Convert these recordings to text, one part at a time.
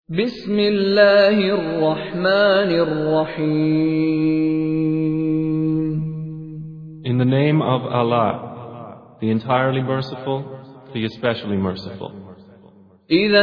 بسم الله الرحمن الرحيم. In the name of Allah, the entirely merciful, the especially merciful. إذا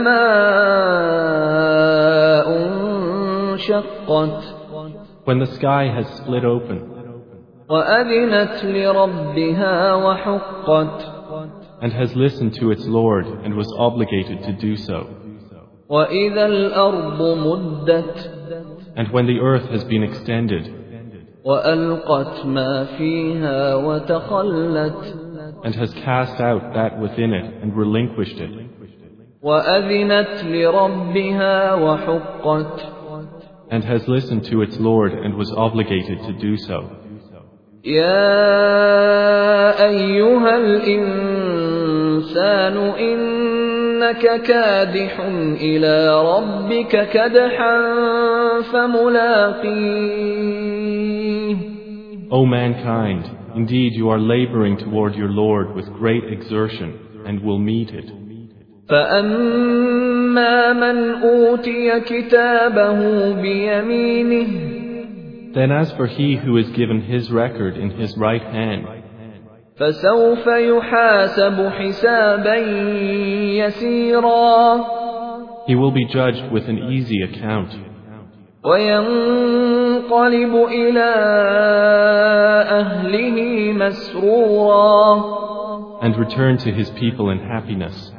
السماء انشقت When the sky has split open وأذنت لربها وحقت and has listened to its Lord and was obligated to do so, وإذا الأرض مدت and when the earth has been extended وألقت ما فيها وتخلت and has cast out that within it and relinquished it, وأذنت لربها وحقت and has listened to its Lord and was obligated to do so. يا أيها الإنسان إنك كادح إلى ربك كدحا فملاقيه. O mankind, indeed you are laboring toward your Lord with great exertion and will meet it. فأما من أوتي كتابه بيمينه Then as for he who is given his record in his right hand, فسوف يحاسب حسابا يسيرا he will be judged with an easy account, وينقلب إلى أهله مسرورا and return to his people in happiness.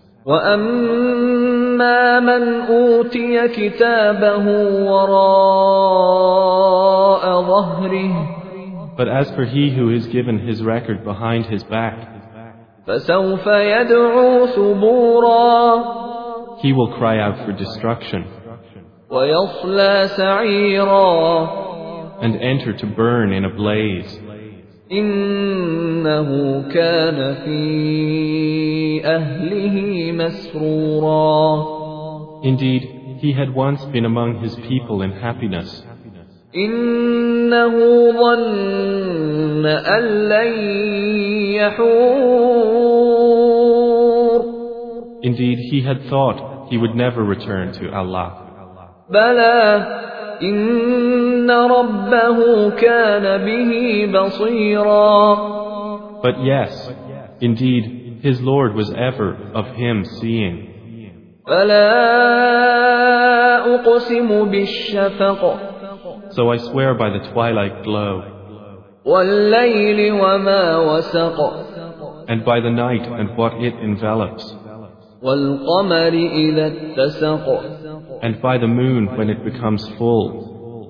وأما من أوتي كتابه وراء ظهره But as for he who is given his record behind his back, فسوف يدعو ثبورا he will cry out for destruction ويصلى سعيرا and enter to burn in a blaze. إنه كان في أهله مسرورا Indeed, he had once been among his people in happiness. إنه ظن أن لن يحور Indeed, he had thought he would never return to Allah. بلى إن ربه كان به بصيرا. But yes, indeed, his Lord was ever of him seeing. فلا أقسم بالشفق So I swear by the twilight glow, والليل وما وسق and by the night and what it envelops, والقمر إذا اتسق and by the moon when it becomes full,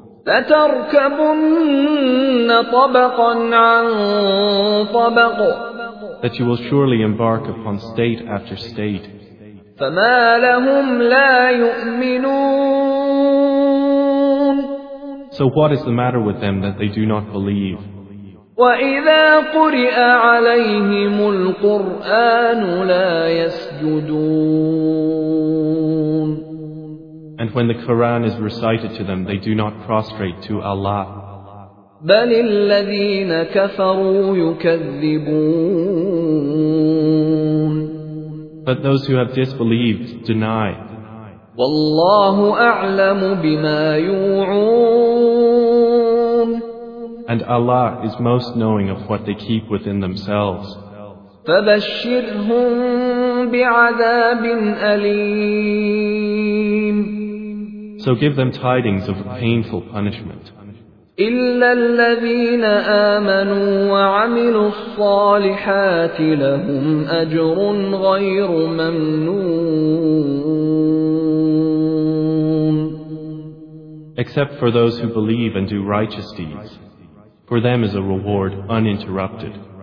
لتركبن طبقا عن طبق that you will surely embark upon state after state. فما لهم لا يؤمنون So what is the matter with them that they do not believe? وإذا قرئ عليهم القرآن لا يسجدون And when the Quran is recited to them, they do not prostrate to Allah. بل الذين كفروا يكذبون But those who have disbelieved deny. والله أعلم بما يوعون And Allah is most knowing of what they keep within themselves. فبشرهم بعذاب أليم So give them tidings of a painful punishment. إلا الذين آمنوا وعملوا الصالحات لهم أجر غير ممنون. Except for those who believe and do righteous deeds. For them is a reward uninterrupted.